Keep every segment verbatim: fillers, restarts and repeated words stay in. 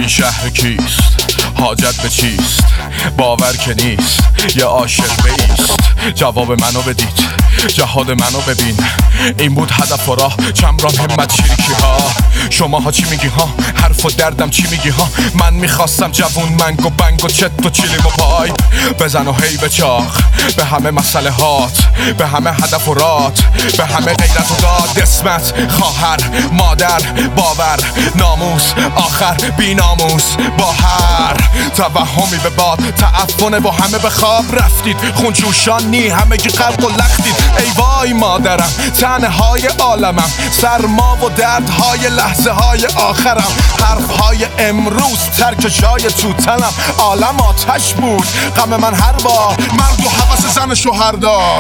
این شهر کیست؟ حاجت به چیست؟ باور که نیست یه عاشق بیست. جواب منو بدید، جهاد منو ببین. این بود هدف و راه، چمران همت چریکی ها. شما ها چی میگی ها؟ حرف و دردم چی میگی ها؟ من میخواستم جوون منگ و بنگ و چت و چیلیم و پای بزن و هی به چاق به همه مسئله هات، به همه هدف و رات، به همه غیرت و داد. اسمت، خواهر، مادر، باور، ناموس، آخر بی ناموس با هر توهمی به باد. تعفن با همه به خواب رفتید، خونجوشانی همه گی قلق و لختید. ای وای مادرم، تنهای عالمم، سرما و دردهای لحظه های آخرم. حرفهای امروز ترکشای تو تنم، عالم آتش بود غم من هر بار. مرد و حوث زن شوهردار.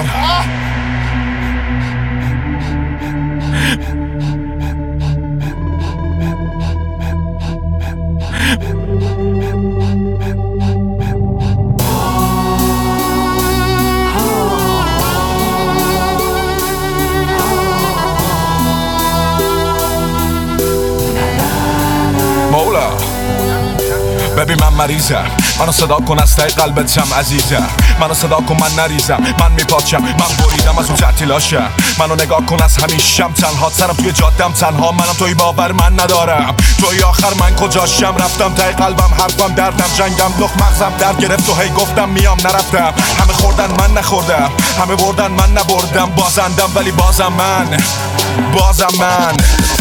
مولا ببین من مریضم، منو صدا کن از تای قلبتم عزیزم. منو صدا کن من نریزم، من میپاچم، من بریدم از اون تعطیلاشم. منو نگاه کن از همیشم تنها، سرم توی جادم تنها. منم توی باور من ندارم، توی آخر من کجاشم؟ رفتم تای قلبم، حرفم دردم، جنگم لخ مغزم در گرفت و هی گفتم میام نرفتم. همه خوردن من نخوردم، همه بردن من نبردم. بازندم ولی بازم من، بازم من.